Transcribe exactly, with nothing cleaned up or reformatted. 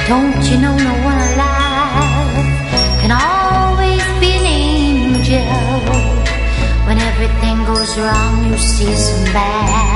Don't you know no one alive can always be an angel? When everything goes wrong, you see some bad.